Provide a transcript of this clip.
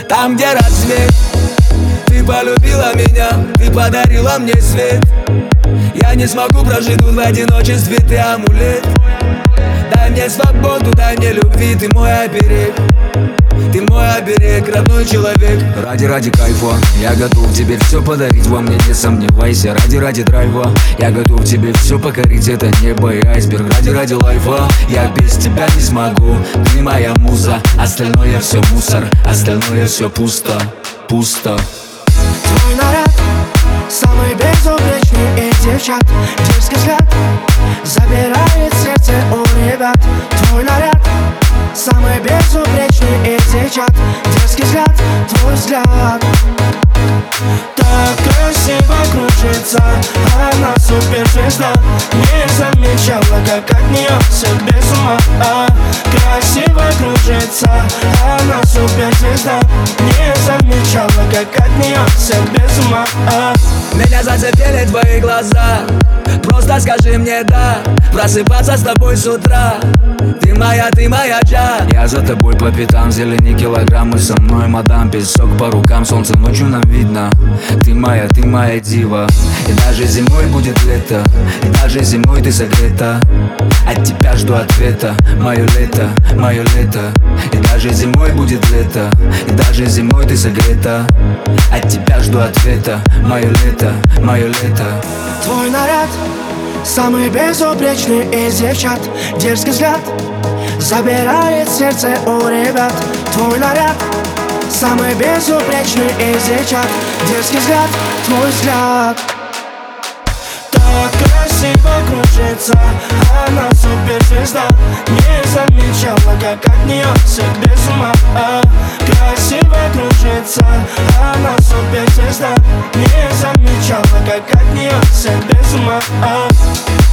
там, где рассвет. Ты полюбила меня, ты подарила мне свет. Я не смогу прожить тут в одиночестве, ты амулет. Дай мне свободу, дай мне любви, ты мой оберег. Ты мой оберег, родной человек. Ради кайфа я готов тебе все подарить, во мне не сомневайся. Ради драйва я готов тебе все покорить, это небо и айсберг. Ради лайфа я без тебя не смогу. Ты моя муза, остальное все мусор, остальное все пусто. Твой наряд самый безупречный из девчат. Дерзкий взгляд забирает сердце у ребят. Твой наряд самый безупречный из девчат. Дерзкий взгляд, твой взгляд. Так красиво кружится, она суперзвезда. Не замечала, как от нее все без ума. Красиво кружится, она суперзвезда. Не замечала, как от нее все без ума. Меня зацепили твои глаза. Просто скажи мне да, просыпаться с тобой с утра. Ты моя джа. Я за тобой по пятам, зелени килограммы со мной, мадам. Песок по рукам, солнце ночью нам видно. Ты моя дива. И даже зимой будет лето, и даже зимой ты согрета. От тебя жду ответа, мое лето. И даже зимой будет лето, и даже зимой ты согрета. От тебя жду ответа, мое лето. Твой наряд самый безупречный из девчат. Дерзкий взгляд забирает сердце у ребят. Твой наряд самый безупречный из девчат. Дерзкий взгляд, твой взгляд. Так красиво кружится, она суперзвезда. Не замечала, как от нее все без ума. Красиво кружится, она суперзвезда. Не замечала, как от нее все без ума.